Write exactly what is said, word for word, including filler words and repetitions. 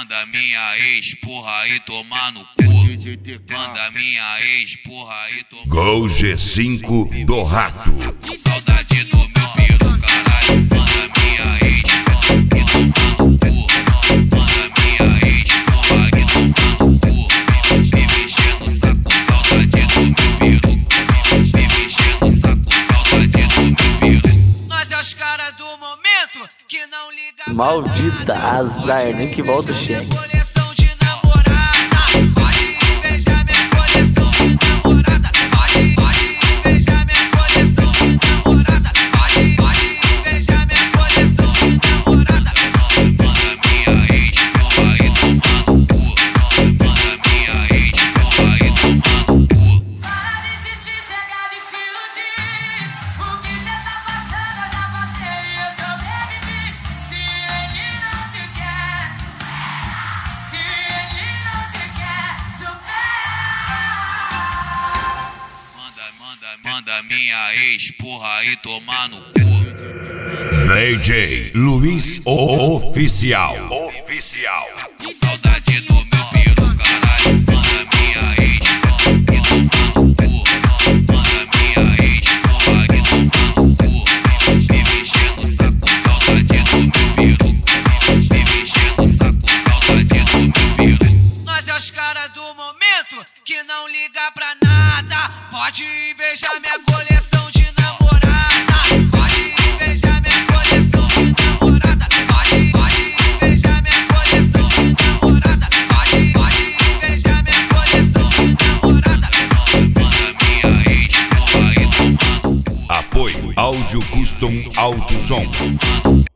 Manda minha ex, porra, aí tomar no cu. Manda minha ex, porra, aí tomar no cu. Gol G cinco do Rato. Saudade do meu peru, caralho. Manda minha ex, porra, aí tomar no cu. Manda minha ex, porra, aí tomar no cu. Me mexendo o saco, saudade do meu peru. Me mexendo o saco, saudade do meu peru. Nós é os caras do momento que não liga. Maldita azar, nem que volta o cheque. Coleção de namorada, pode invejar minha coleção de namorada. Pode, pode invejar minha coleção de namorada. Pode, pode invejar minha coleção de namorada. Manda minha ex, porra, aí tomar no cu. Manda minha ex, porra, aí tomar no cu. Para de insistir, chega de se iludir. O que cê tá passando eu já passei, eu sobrevivi. Se ele não te quer, se ele não te quer, supera. Manda, manda, manda minha ex, porra, aí tomar no cu. D J Luiz Oficial. Oficial. Saudade do meu peru, caralho. Manda minha ex, porra, aí tomar no cu. Manda minha ex, porra, aí tomar no cu. Me mexendo o saco, saudade do meu peru. Me mexendo o saco, saudade do meu peru. Nós é os caras do momento que não liga pra nada. Pode invejar minha coleção de namorada. Pode invejar minha coleção de namorada. Pode, pode invejar minha coleção de namorada. Pode, pode invejar minha coleção de namorada. Manda minha ex, porra, aí tomar no cu. Apoio Áudio Custom Alto Som.